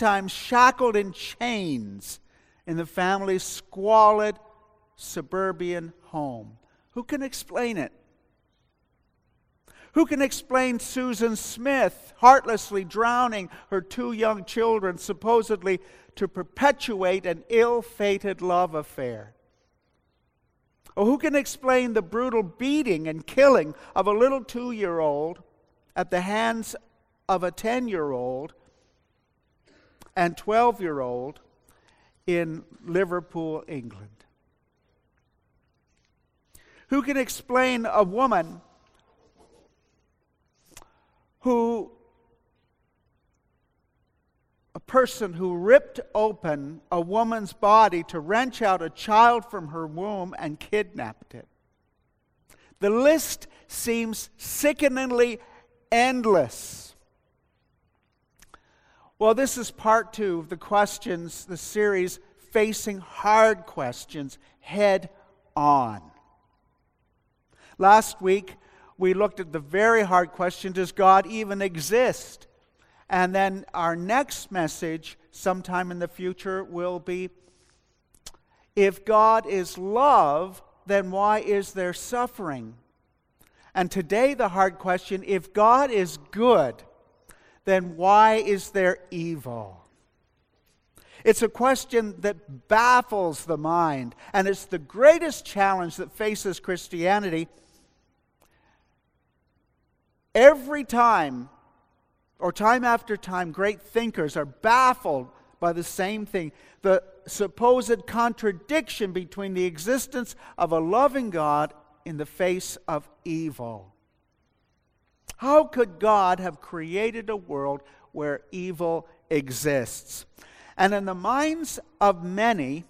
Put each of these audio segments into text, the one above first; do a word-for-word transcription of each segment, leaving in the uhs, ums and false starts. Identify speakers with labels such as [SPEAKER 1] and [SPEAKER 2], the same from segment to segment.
[SPEAKER 1] sometimes shackled in chains in the family's squalid suburban home. Who can explain it? Who can explain Susan Smith heartlessly drowning her two young children, supposedly to perpetuate an ill-fated love affair? Or who can explain the brutal beating and killing of a little two-year-old at the hands of a ten-year-old and twelve-year-old in Liverpool, England? Who can explain a woman who, a person who ripped open a woman's body to wrench out a child from her womb and kidnapped it? The list seems sickeningly endless. Well, this is part two of the questions, the series Facing Hard Questions Head On. Last week, we looked at the very hard question, does God even exist? And then our next message, sometime in the future, will be, if God is love, then why is there suffering? And today the hard question, if God is good, then why is there evil? It's a question that baffles the mind, and it's the greatest challenge that faces Christianity. Every time, or time after time, great thinkers are baffled by the same thing, the supposed contradiction between the existence of a loving God in the face of evil. How could God have created a world where evil exists? And in the minds of many,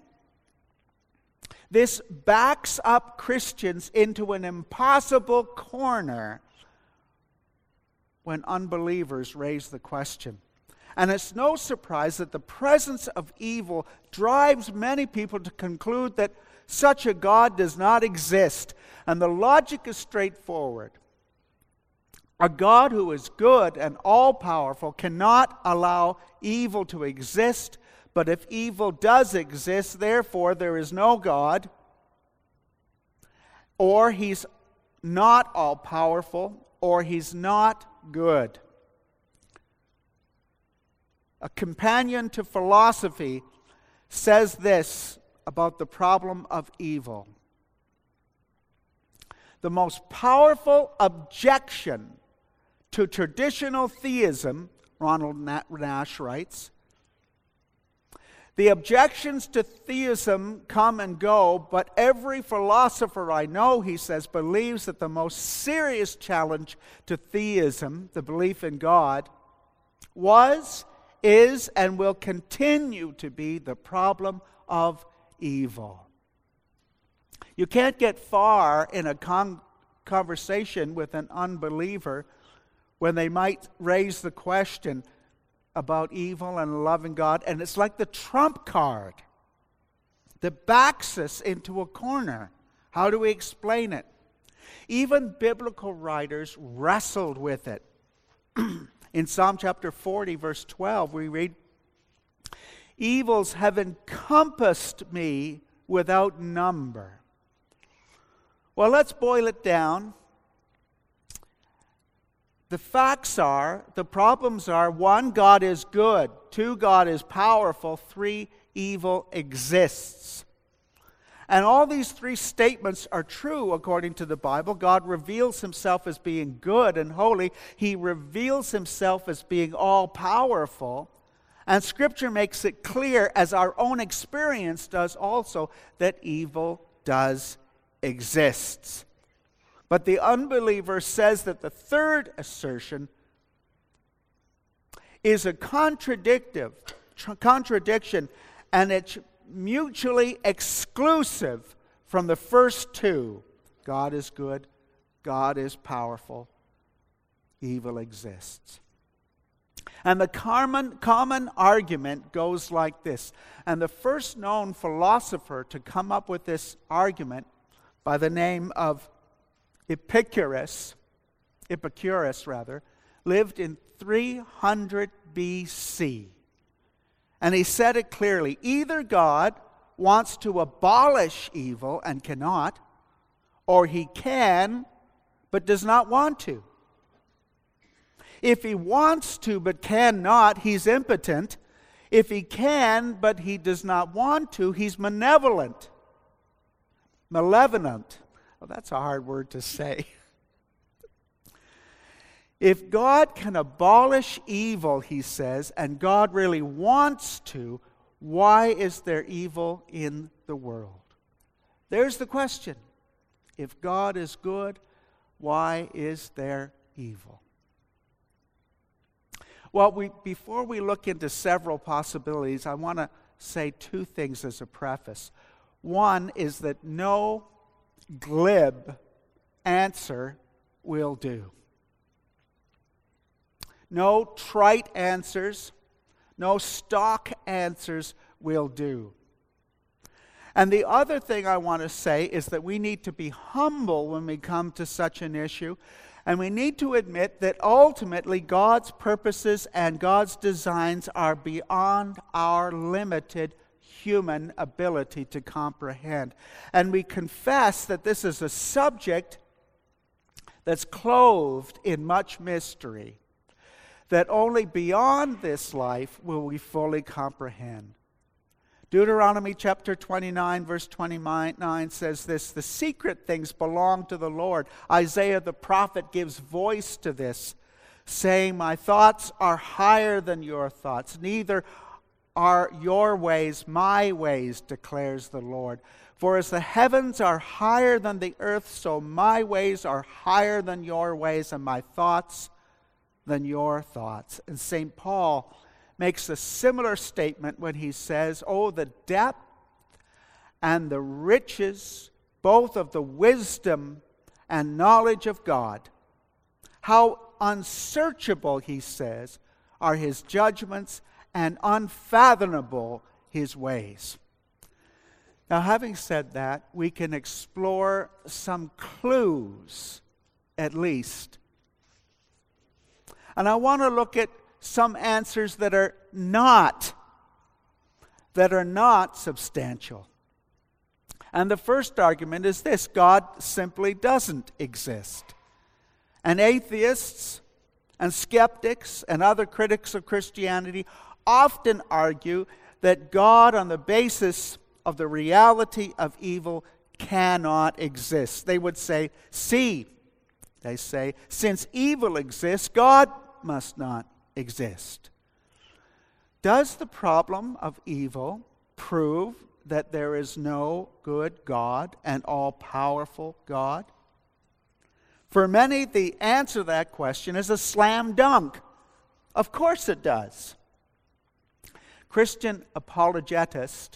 [SPEAKER 1] this backs up Christians into an impossible corner when unbelievers raise the question. And it's no surprise that the presence of evil drives many people to conclude that such a God does not exist. And the logic is straightforward. A God who is good and all-powerful cannot allow evil to exist, but if evil does exist, therefore there is no God, or he's not all-powerful, or he's not good. A companion to philosophy says this about the problem of evil. The most powerful objection to traditional theism, Ronald Nash writes, the objections to theism come and go, but every philosopher I know, he says, believes that the most serious challenge to theism, the belief in God, was, is, and will continue to be the problem of evil. You can't get far in a con- conversation with an unbeliever when they might raise the question about evil and a loving God, and it's like the trump card that backs us into a corner. How do we explain it? Even biblical writers wrestled with it. In Psalm chapter forty, verse twelve, we read, "Evils have encompassed me without number." Well, let's boil it down. The facts are, the problems are, one, God is good. Two, God is powerful. Three, evil exists. And all these three statements are true according to the Bible. God reveals himself as being good and holy. He reveals himself as being all-powerful. And Scripture makes it clear, as our own experience does also, that evil does exist. But the unbeliever says that the third assertion is a contradictive, tr- contradiction, and it's mutually exclusive from the first two. God is good, God is powerful, evil exists. And the common, common argument goes like this. And the first known philosopher to come up with this argument, by the name of Epicurus, Epicurus rather, lived in three hundred B C. And he said it clearly. Either God wants to abolish evil and cannot, or he can but does not want to. If he wants to but cannot, he's impotent. If he can but he does not want to, he's malevolent. Malevolent. Well, that's a hard word to say. If God can abolish evil, he says, and God really wants to, why is there evil in the world? There's the question. If God is good, why is there evil? Well, we, before we look into several possibilities, I want to say two things as a preface. One is that no glib answer will do. No trite answers, no stock answers will do. And the other thing I want to say is that we need to be humble when we come to such an issue, and we need to admit that ultimately God's purposes and God's designs are beyond our limited human ability to comprehend. And we confess that this is a subject that's clothed in much mystery, that only beyond this life will we fully comprehend. Deuteronomy chapter twenty-nine, verse twenty-nine says this, "The secret things belong to the Lord." Isaiah the prophet gives voice to this, saying, "My thoughts are higher than your thoughts, neither are your ways my ways, declares the Lord. For as the heavens are higher than the earth, so my ways are higher than your ways, and my thoughts than your thoughts." And Saint Paul makes a similar statement when he says, "Oh, the depth and the riches, both of the wisdom and knowledge of God. How unsearchable," he says, "are his judgments, and unfathomable his ways." Now, having said that, we can explore some clues, at least. And I want to look at some answers that are not, that are not substantial. And the first argument is this: God simply doesn't exist. And atheists and skeptics and other critics of Christianity often argue that God, on the basis of the reality of evil, cannot exist. They would say, see, they say, since evil exists, God must not exist. Does the problem of evil prove that there is no good God, an all-powerful God? For many, the answer to that question is a slam dunk. Of course it does. Christian apologetist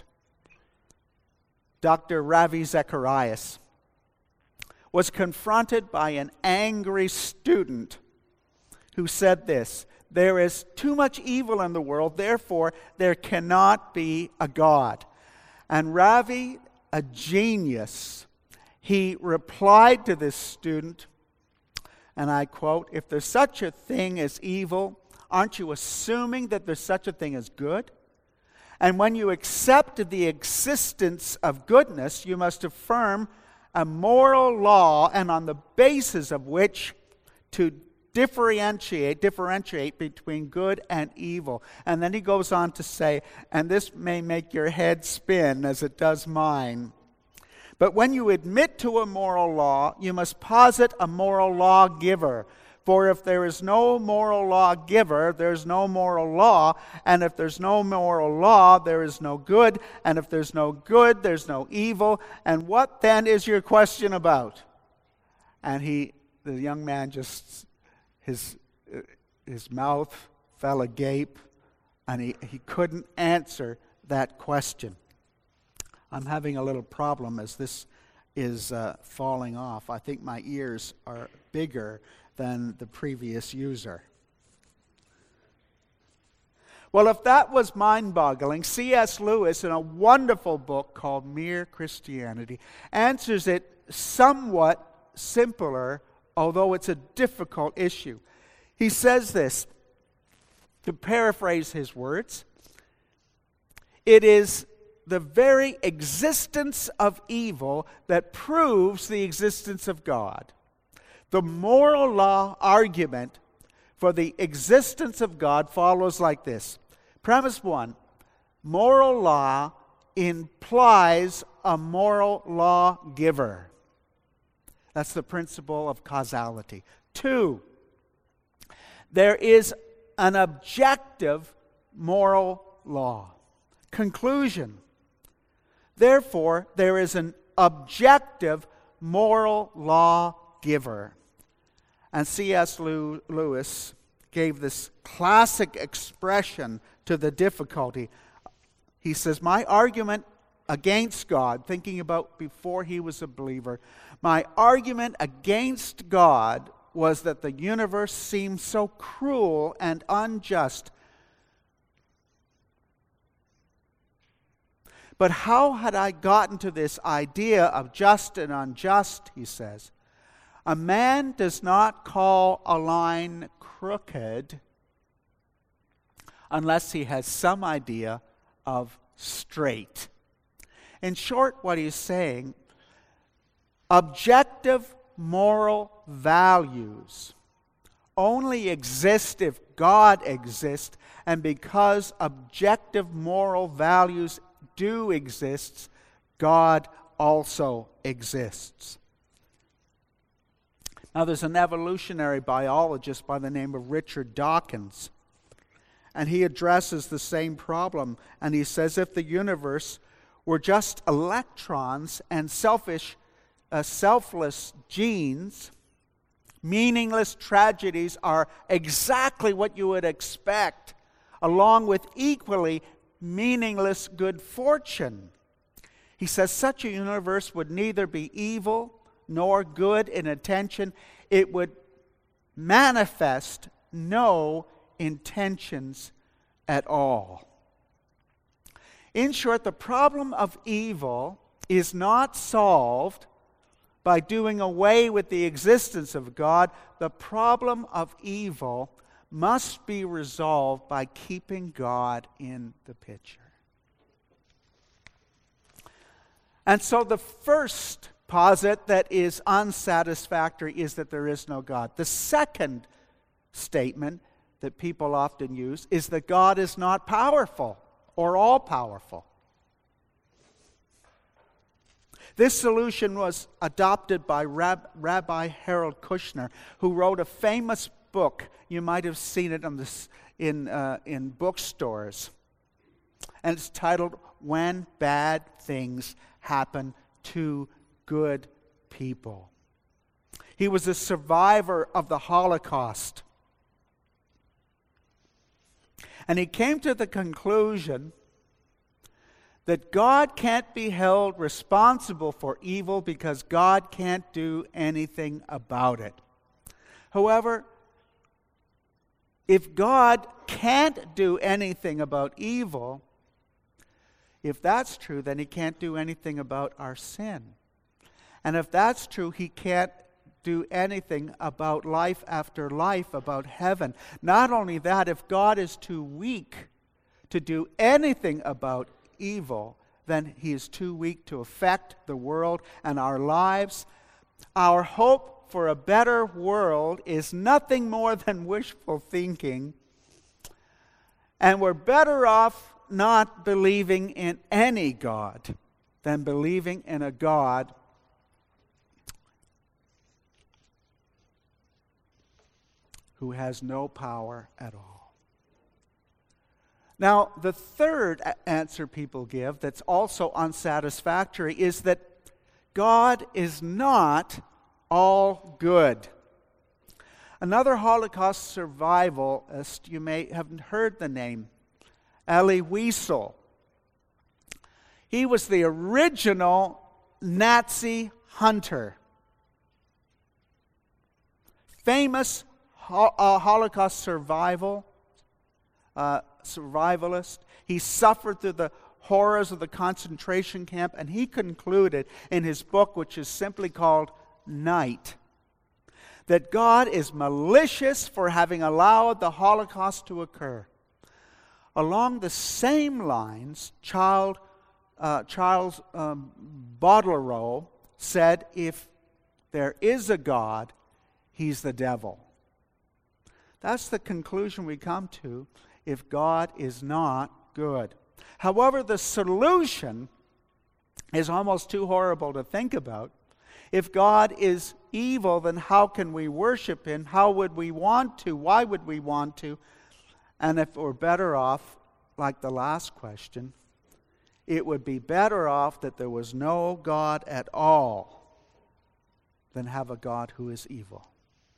[SPEAKER 1] Doctor Ravi Zacharias was confronted by an angry student who said this: "There is too much evil in the world, therefore there cannot be a God." And Ravi, a genius, he replied to this student, and I quote, "If there's such a thing as evil, aren't you assuming that there's such a thing as good? And when you accept the existence of goodness, you must affirm a moral law, and on the basis of which to differentiate, differentiate between good and evil." And then he goes on to say, and this may make your head spin as it does mine, "But when you admit to a moral law, you must posit a moral lawgiver. For if there is no moral lawgiver, there's no moral law. And if there's no moral law, there is no good. And if there's no good, there's no evil. And what then is your question about?" And he, the young man just, his, his mouth fell agape, and he, he couldn't answer that question. I'm having a little problem as this is uh, falling off. I think my ears are bigger than the previous user. Well, if that was mind-boggling, C S Lewis, in a wonderful book called Mere Christianity, answers it somewhat simpler, although it's a difficult issue. He says this, to paraphrase his words: It is the very existence of evil that proves the existence of God. The moral law argument for the existence of God follows like this. Premise one, moral law implies a moral law giver. That's the principle of causality. Two, there is an objective moral law. Conclusion, therefore, there is an objective moral law giver. And C S Lewis gave this classic expression to the difficulty. He says, my argument against God, thinking about before he was a believer, my argument against God was that the universe seemed so cruel and unjust. But how had I gotten to this idea of just and unjust, he says. A man does not call a line crooked unless he has some idea of straight. In short, what he's saying, objective moral values only exist if God exists, and because objective moral values do exist, God also exists. Now, there's an evolutionary biologist by the name of Richard Dawkins, and he addresses the same problem, and he says if the universe were just electrons and selfish, uh, selfless genes, meaningless tragedies are exactly what you would expect, along with equally meaningless good fortune. He says such a universe would neither be evil nor good in intention. It would manifest no intentions at all. In short, the problem of evil is not solved by doing away with the existence of God. The problem of evil must be resolved by keeping God in the picture. And so the first posit that is unsatisfactory is that there is no God. The second statement that people often use is that God is not powerful or all-powerful. This solution was adopted by Rab- Rabbi Harold Kushner, who wrote a famous book. You might have seen it on this, in, uh, in bookstores. And it's titled, When Bad Things Happen to Good People. He was a survivor of the Holocaust. And he came to the conclusion that God can't be held responsible for evil because God can't do anything about it. However, if God can't do anything about evil, if that's true, then he can't do anything about our sin. And if that's true, he can't do anything about life after life, about heaven. Not only that, if God is too weak to do anything about evil, then he is too weak to affect the world and our lives. Our hope for a better world is nothing more than wishful thinking, and we're better off not believing in any God than believing in a God who has no power at all. Now, the third answer people give that's also unsatisfactory is that God is not all good. Another Holocaust survivalist, you may have heard the name, Elie Wiesel. He was the original Nazi hunter. Famous ho- uh, Holocaust survival, uh, survivalist. He suffered through the horrors of the concentration camp, and he concluded in his book, which is simply called Night, that God is malicious for having allowed the Holocaust to occur. Along the same lines, Charles, uh, Charles um, Baudelaire said, if there is a God, he's the devil. That's the conclusion we come to if God is not good. However, the solution is almost too horrible to think about. If God is evil, then how can we worship him? How would we want to? Why would we want to? And if we're better off, like the last question, it would be better off that there was no God at all than have a God who is evil.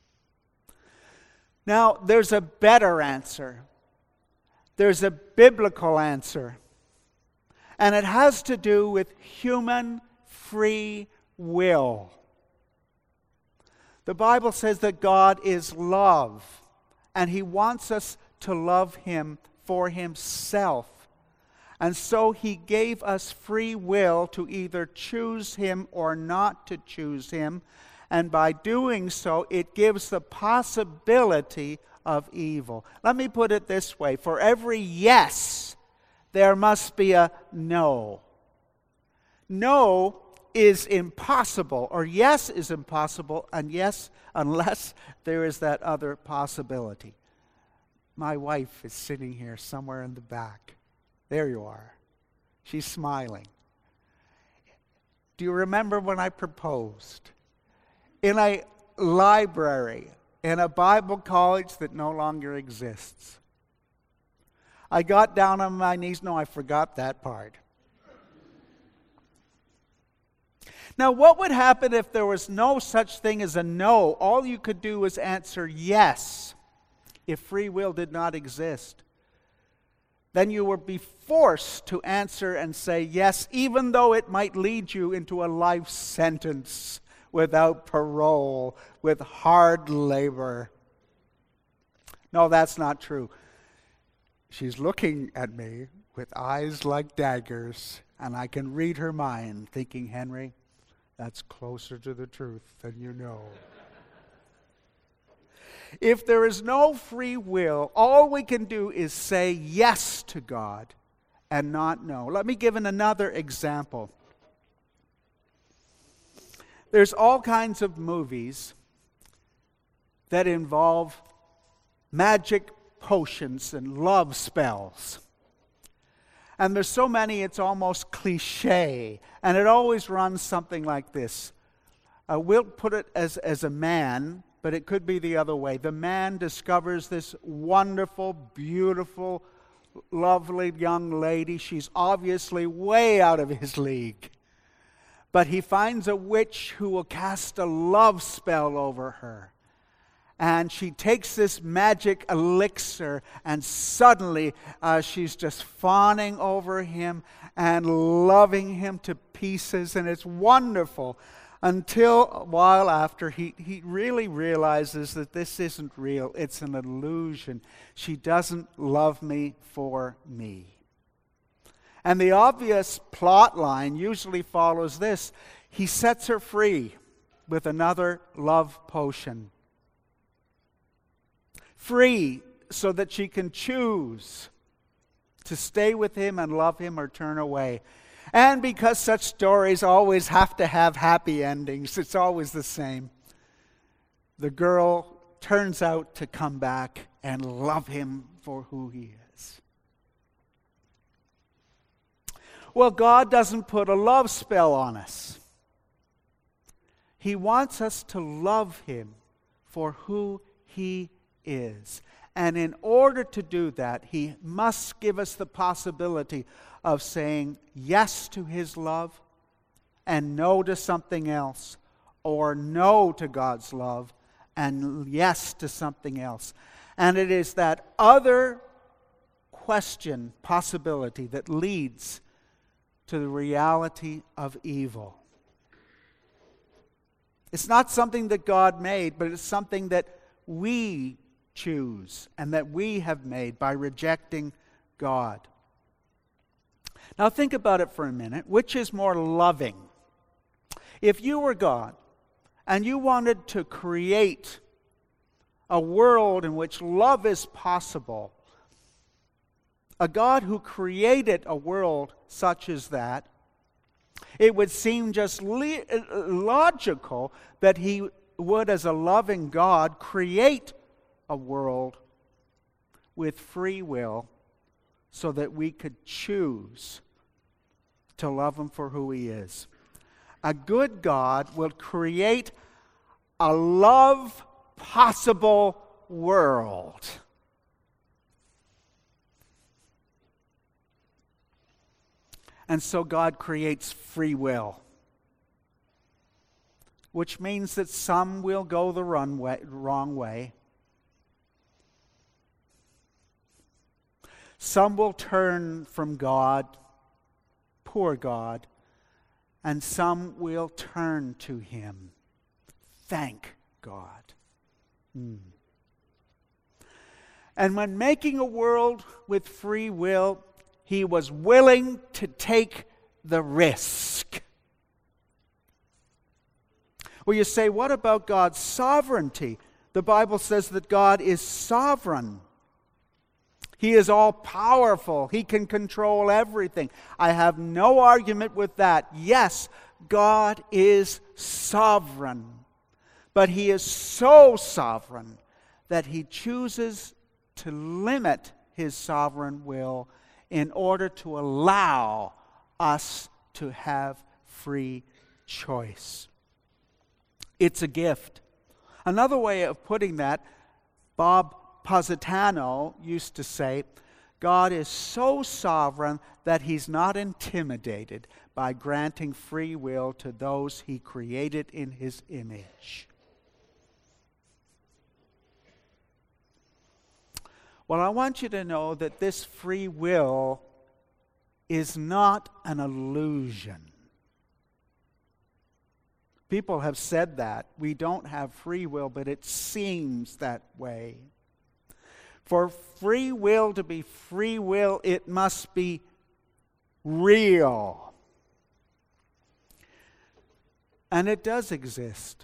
[SPEAKER 1] Now, there's a better answer. There's a biblical answer. And it has to do with human free will. The Bible says that God is love, and he wants us to love him for himself. And so he gave us free will to either choose him or not to choose him. And by doing so, it gives the possibility of evil. Let me put it this way. For every yes, there must be a no. No is impossible, or yes is impossible, and yes, unless there is that other possibility. My wife is sitting here somewhere in the back. There you are. She's smiling. Do you remember when I proposed? In a library, in a Bible college that no longer exists. I got down on my knees. No, I forgot that part. Now, what would happen if there was no such thing as a no? All you could do was answer yes. If free will did not exist, then you would be forced to answer and say yes, even though it might lead you into a life sentence without parole, with hard labor. No, that's not true. She's looking at me with eyes like daggers, and I can read her mind, thinking, Henry, that's closer to the truth than you know. If there is no free will, all we can do is say yes to God and not no. Let me give an another example. There's all kinds of movies that involve magic potions and love spells. And there's so many, it's almost cliche. And it always runs something like this. Uh, we'll put it as, as a man, but it could be the other way. The man discovers this wonderful, beautiful, lovely young lady. She's obviously way out of his league. But he finds a witch who will cast a love spell over her. And she takes this magic elixir, and suddenly uh, she's just fawning over him and loving him to pieces. And it's wonderful until a while after he, he really realizes that this isn't real. It's an illusion. She doesn't love me for me. And the obvious plot line usually follows this. He sets her free with another love potion. Free so that she can choose to stay with him and love him or turn away. And because such stories always have to have happy endings, it's always the same. The girl turns out to come back and love him for who he is. Well, God doesn't put a love spell on us. He wants us to love him for who he is. And in order to do that, he must give us the possibility of saying yes to his love and no to something else, or no to God's love and yes to something else. And it is that other question, possibility, that leads to the reality of evil. It's not something that God made, but it's something that we choose and that we have made by rejecting God. Now think about it for a minute. Which is more loving? If you were God and you wanted to create a world in which love is possible, a God who created a world such as that, it would seem just le- logical that he would, as a loving God, create a world with free will so that we could choose to love him for who he is. A good God will create a love possible world. And so God creates free will, which means that some will go the wrong way, wrong way. Some will turn from God, poor God, and some will turn to him. Thank God. Mm. And when making a world with free will, he was willing to take the risk. Well, you say, what about God's sovereignty? The Bible says that God is sovereign. He is all-powerful. He can control everything. I have no argument with that. Yes, God is sovereign. But he is so sovereign that he chooses to limit his sovereign will in order to allow us to have free choice. It's a gift. Another way of putting that, Bob Positano used to say, God is so sovereign that he's not intimidated by granting free will to those he created in his image. Well, I want you to know that this free will is not an illusion. People have said that. We don't have free will, but it seems that way. For free will to be free will, it must be real. And it does exist.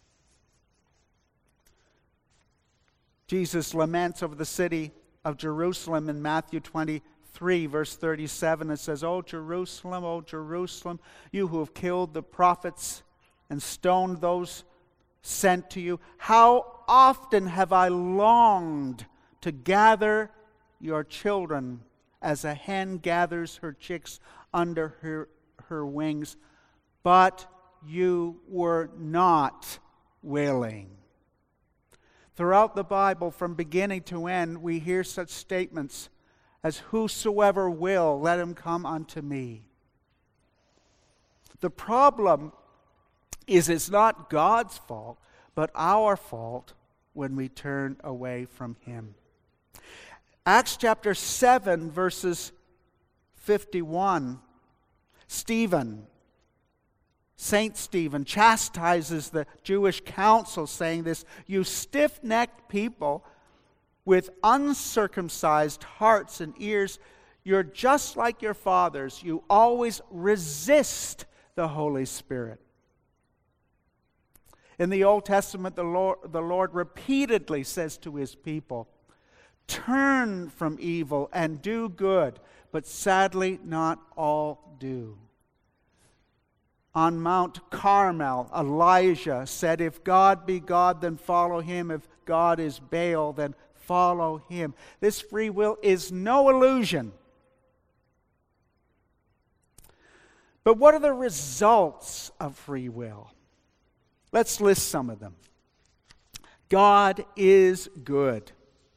[SPEAKER 1] Jesus laments over the city of Jerusalem in Matthew twenty-three, verse thirty-seven. It says, "O Jerusalem, O Jerusalem, you who have killed the prophets and stoned those sent to you, how often have I longed to gather your children as a hen gathers her chicks under her, her wings, but you were not willing." Throughout the Bible, from beginning to end, we hear such statements as, "Whosoever will, let him come unto me." The problem is it's not God's fault, but our fault when we turn away from him. Acts chapter seven, verses fifty-one, Stephen, Saint Stephen, chastises the Jewish council, saying this, "You stiff-necked people with uncircumcised hearts and ears, you're just like your fathers. You always resist the Holy Spirit." In the Old Testament, the Lord, the Lord repeatedly says to his people, "Turn from evil and do good," but sadly not all do. On Mount Carmel, Elijah said, "If God be God, then follow him. If God is Baal, then follow him." This free will is no illusion. But what are the results of free will? Let's list some of them. God is good.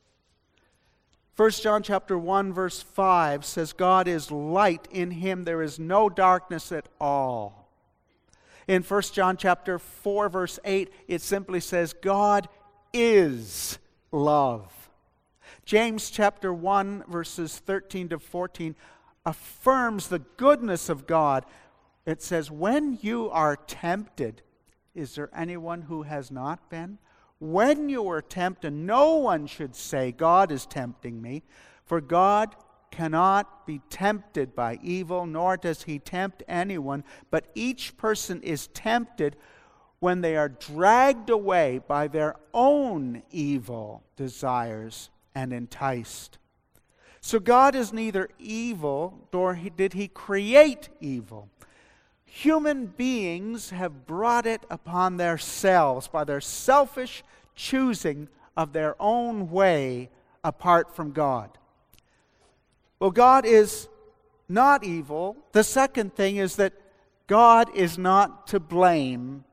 [SPEAKER 1] First John chapter one, verse five says, "God is light. In him there is no darkness at all." In First John chapter four, verse eight, it simply says, "God is love." James chapter one, verses thirteen to fourteen, affirms the goodness of God. It says, "When you are tempted," is there anyone who has not been? "When you are tempted, no one should say, 'God is tempting me,' for God cannot be tempted by evil, nor does he tempt anyone, but each person is tempted when they are dragged away by their own evil desires and enticed." So God is neither evil, nor did he create evil. Human beings have brought it upon themselves by their selfish choosing of their own way apart from God. Well, God is not evil. The second thing is that God is not to blame.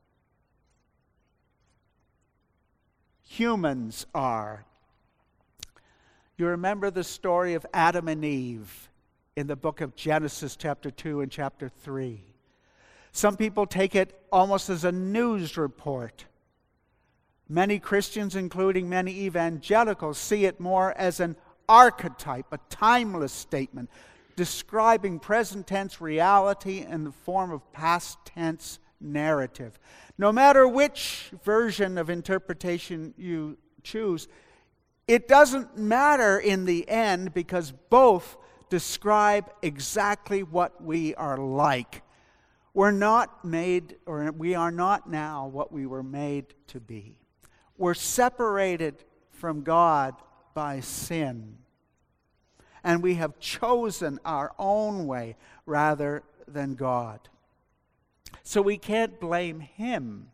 [SPEAKER 1] Humans are. You remember the story of Adam and Eve in the book of Genesis chapter two and chapter three. Some people take it almost as a news report. Many Christians, including many evangelicals, see it more as an archetype, a timeless statement, describing present tense reality in the form of past tense narrative. No matter which version of interpretation you choose, it doesn't matter in the end, because both describe exactly what we are like. We're not made, or we are not now what we were made to be. We're separated from God by sin. And we have chosen our own way rather than God. So we can't blame him.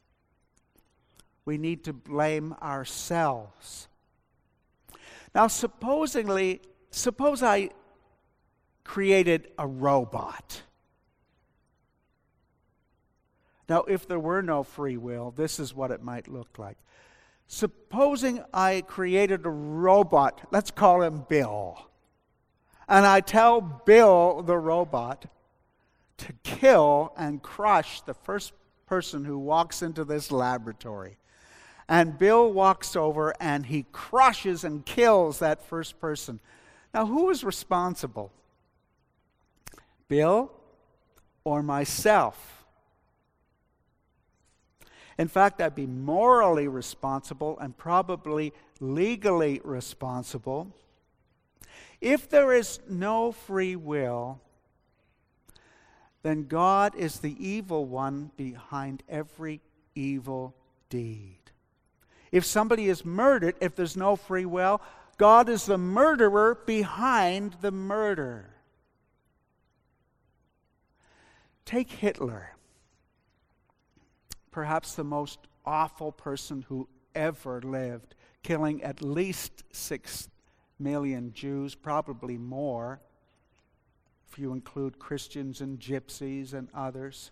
[SPEAKER 1] We need to blame ourselves. Now, supposingly, suppose I created a robot. Now, if there were no free will, this is what it might look like. Supposing I created a robot, let's call him Bill. And I tell Bill, the robot, to kill and crush the first person who walks into this laboratory. And Bill walks over and he crushes and kills that first person. Now, who is responsible? Bill or myself? In fact, I'd be morally responsible and probably legally responsible. If there is no free will, then God is the evil one behind every evil deed. If somebody is murdered, if there's no free will, God is the murderer behind the murder. Take Hitler. Perhaps the most awful person who ever lived, killing at least six million Jews, probably more, if you include Christians and gypsies and others.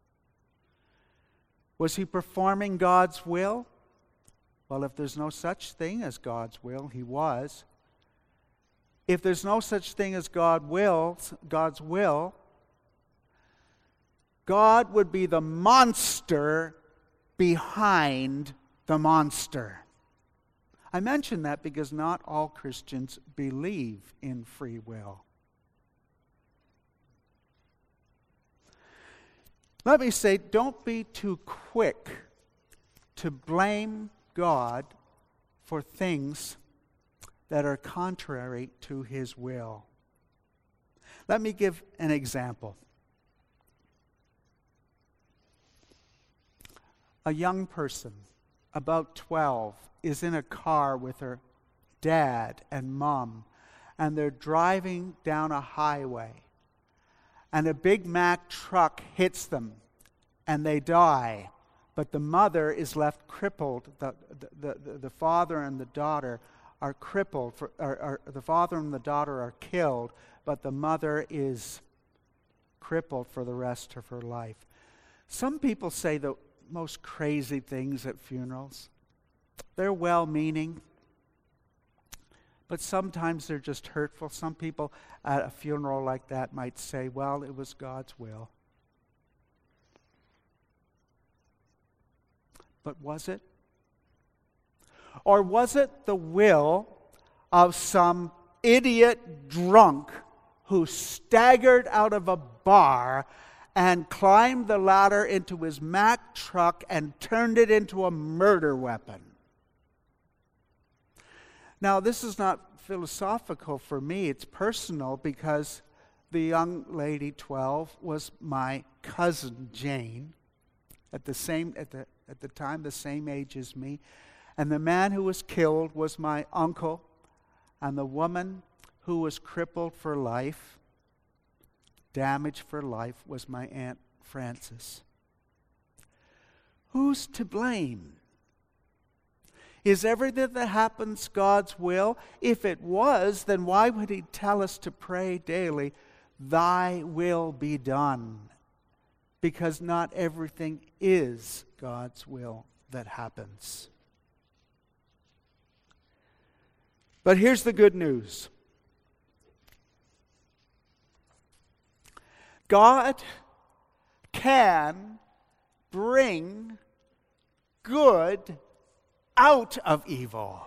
[SPEAKER 1] Was he performing God's will? Well, if there's no such thing as God's will, he was. If there's no such thing as God wills, God's will, God would be the monster behind the monster. I mention that because not all Christians believe in free will. Let me say, don't be too quick to blame God for things that are contrary to his will. Let me give an example. A young person, about twelve, is in a car with her dad and mom, and they're driving down a highway, and a Big Mac truck hits them, and they die. But the mother is left crippled. The, the, the, the father and the daughter are crippled. For, or, or the father and the daughter are killed, but the mother is crippled for the rest of her life. Some people say the most crazy things at funerals. They're well-meaning, but sometimes they're just hurtful. Some people at a funeral like that might say, well, it was God's will. But was it? Or was it the will of some idiot drunk who staggered out of a bar and climbed the ladder into his Mack truck and turned it into a murder weapon? Now, this is not philosophical for me. It's personal, because the young lady, twelve, was my cousin Jane, at the same at the at the time the same age as me. And the man who was killed was my uncle. And the woman who was crippled for life, damaged for life, was my Aunt Frances. Who's to blame? Is everything that happens God's will? If it was, then why would He tell us to pray daily, "Thy will be done"? Because not everything is God's will that happens. But here's the good news. God can bring good out of evil.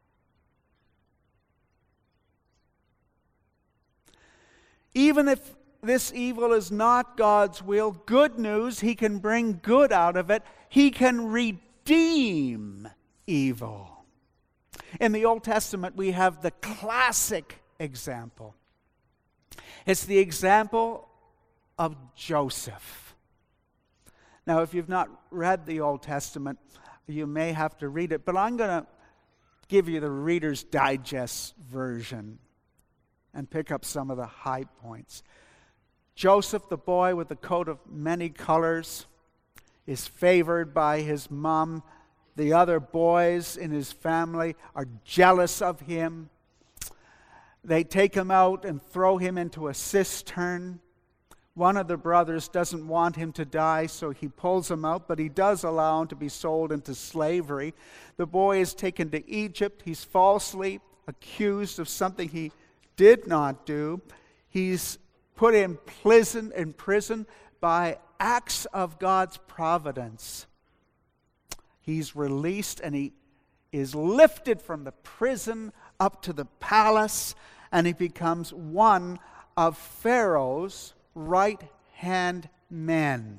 [SPEAKER 1] Even if this evil is not God's will, good news, He can bring good out of it. He can redeem evil. In the Old Testament, we have the classic example. It's the example of Joseph. Now, if you've not read the Old Testament, you may have to read it, but I'm going to give you the Reader's Digest version and pick up some of the high points. Joseph, the boy with the coat of many colors, is favored by his mom. The other boys in his family are jealous of him. They take him out and throw him into a cistern. One of the brothers doesn't want him to die, so he pulls him out, but he does allow him to be sold into slavery. The boy is taken to Egypt. He's falsely accused of something he did not do. He's put in prison, in prison by acts of God's providence. He's released and he is lifted from the prison up to the palace, and he becomes one of Pharaoh's right-hand men.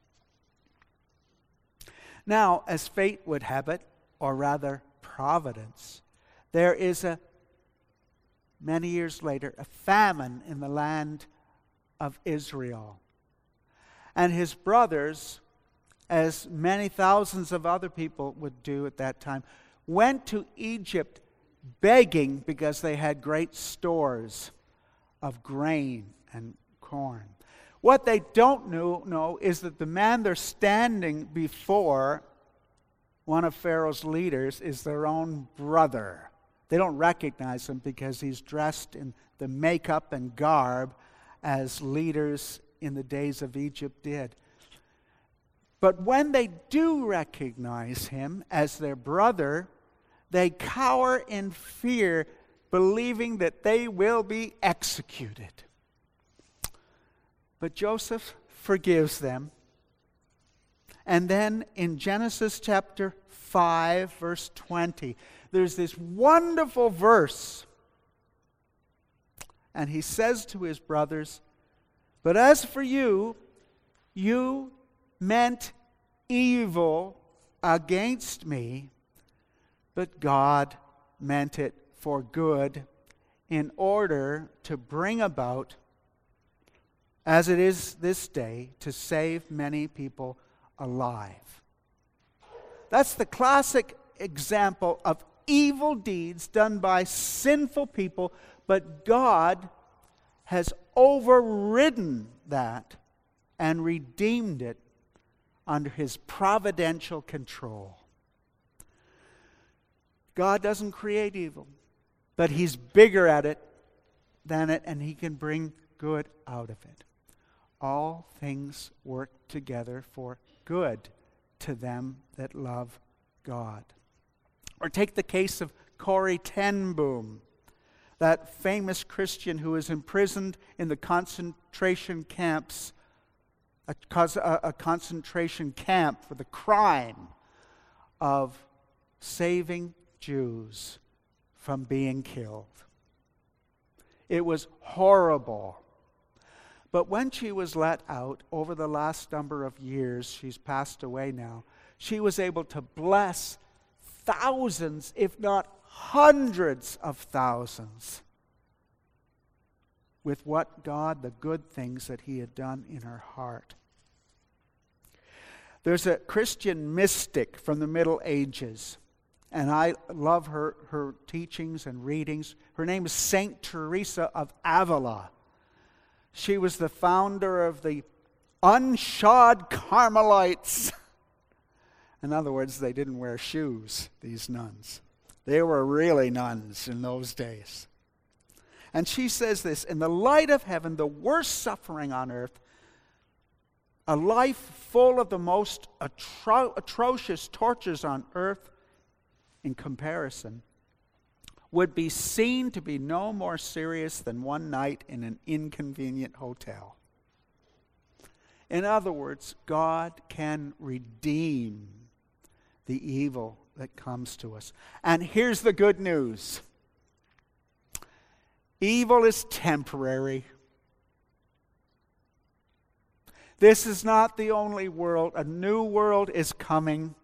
[SPEAKER 1] Now, as fate would have it, or rather providence, there is a, many years later, a famine in the land of Israel. And his brothers, as many thousands of other people would do at that time, went to Egypt begging because they had great stores of grain and corn. What they don't know, know is that the man they're standing before, one of Pharaoh's leaders, is their own brother. They don't recognize him because he's dressed in the makeup and garb as leaders in the days of Egypt did. But when they do recognize him as their brother, they cower in fear, believing that they will be executed. But Joseph forgives them. And then in Genesis chapter five, verse twenty, there's this wonderful verse. And he says to his brothers, "But as for you, you meant evil against me, but God meant it for good, in order to bring about, as it is this day, to save many people alive." That's the classic example of evil deeds done by sinful people, but God has overridden that and redeemed it under His providential control. God doesn't create evil, but He's bigger at it than it, and He can bring good out of it. All things work together for good to them that love God. Or take the case of Corrie ten Boom, that famous Christian who was imprisoned in the concentration camps, a, a concentration camp for the crime of saving Jews from being killed. It was horrible. But when she was let out, over the last number of years, she's passed away now, she was able to bless thousands, if not hundreds of thousands, with what God, the good things that He had done in her heart. There's a Christian mystic from the Middle Ages, and I love her, her teachings and readings. Her name is Saint Teresa of Avila. She was the founder of the Unshod Carmelites. In other words, they didn't wear shoes, these nuns. They were really nuns in those days. And she says this, in the light of heaven, the worst suffering on earth, a life full of the most atro- atrocious tortures on earth in comparison, would be seen to be no more serious than one night in an inconvenient hotel. In other words, God can redeem the evil that comes to us. And here's the good news. Evil is temporary. This is not the only world. A new world is coming.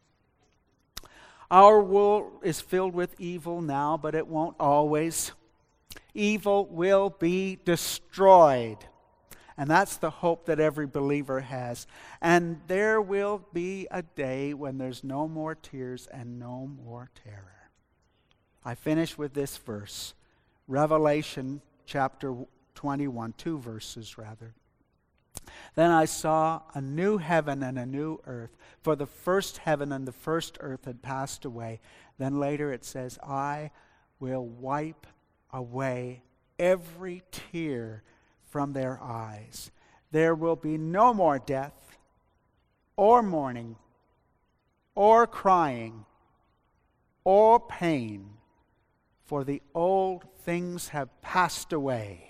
[SPEAKER 1] Our world is filled with evil now, but it won't always. Evil will be destroyed. And that's the hope that every believer has. And there will be a day when there's no more tears and no more terror. I finish with this verse. Revelation chapter twenty-one, two verses rather. Then I saw a new heaven and a new earth, for the first heaven and the first earth had passed away. Then later it says, I will wipe away every tear from their eyes. There will be no more death, or mourning, or crying, or pain, for the old things have passed away.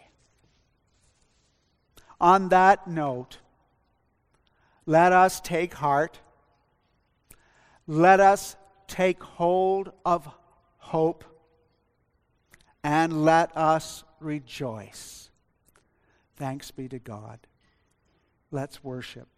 [SPEAKER 1] On that note, let us take heart. Let us take hold of hope. And let us rejoice. Thanks be to God. Let's worship.